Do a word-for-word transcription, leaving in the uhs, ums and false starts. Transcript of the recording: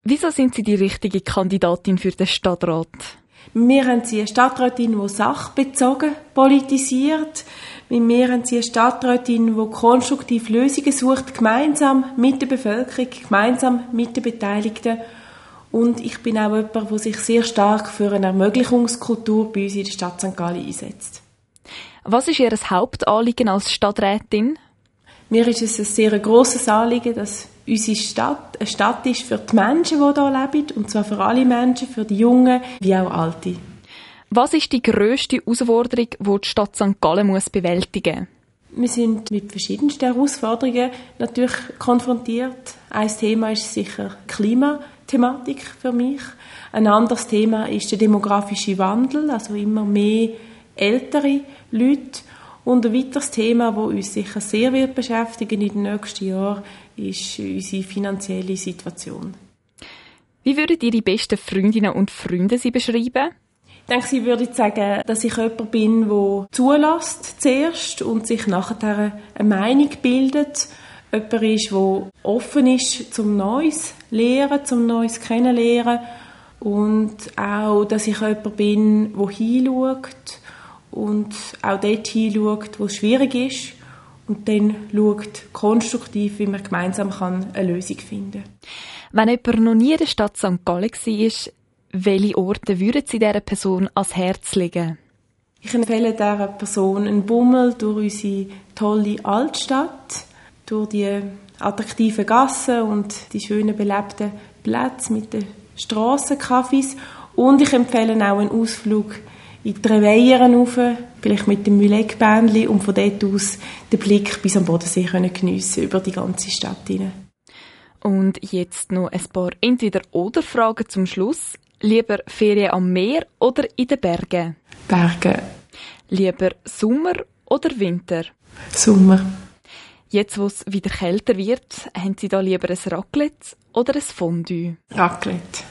Wieso sind Sie die richtige Kandidatin für den Stadtrat? Wir haben sie eine Stadträtin, die sachbezogen politisiert. Wir haben sie eine Stadträtin, die konstruktiv Lösungen sucht, gemeinsam mit der Bevölkerung, gemeinsam mit den Beteiligten. Und ich bin auch jemand, der sich sehr stark für eine Ermöglichungskultur bei uns in der Stadt Sankt Gallen einsetzt. Was ist Ihr Hauptanliegen als Stadträtin? Mir ist es ein sehr grosses Anliegen, dass unsere Stadt eine Stadt ist für die Menschen, die hier leben, und zwar für alle Menschen, für die Jungen wie auch Alte. Was ist die grösste Herausforderung, die die Stadt Sankt Gallen muss bewältigen muss? Wir sind mit verschiedensten Herausforderungen natürlich konfrontiert. Ein Thema ist sicher Klimathematik für mich. Ein anderes Thema ist der demografische Wandel, also immer mehr ältere Leute. Und ein weiteres Thema, das uns sicher sehr wird beschäftigen in den nächsten Jahren, ist unsere finanzielle Situation. Wie würden Ihre besten Freundinnen und Freunde Sie beschreiben? Ich denke, sie würde sagen, dass ich jemand bin, der zulässt zuerst und sich nachher eine Meinung bildet. Jemand ist, der offen ist zum Neues lernen, zum Neues kennenlernen. Und auch, dass ich jemand bin, der hinschaut und auch dort hinschaut, wo es schwierig ist. Und dann schaut konstruktiv, wie man gemeinsam eine Lösung finden kann. Wenn jemand noch nie in der Stadt Sankt Gallen war, welche Orte würden Sie dieser Person ans Herz legen? Ich empfehle dieser Person einen Bummel durch unsere tolle Altstadt, durch die attraktiven Gassen und die schönen belebten Plätze mit den Strassencafés. Und ich empfehle auch einen Ausflug in die Reveieren rauf, vielleicht mit dem Mühlegbändli, und von dort aus den Blick bis am Bodensee können geniessen über die ganze Stadt hinein. Und jetzt noch ein paar Entweder-oder-Fragen zum Schluss. Lieber Ferien am Meer oder in den Bergen? Berge. Lieber Sommer oder Winter? Sommer. Jetzt, wo es wieder kälter wird, haben Sie da lieber ein Raclette oder ein Fondue? Raclette.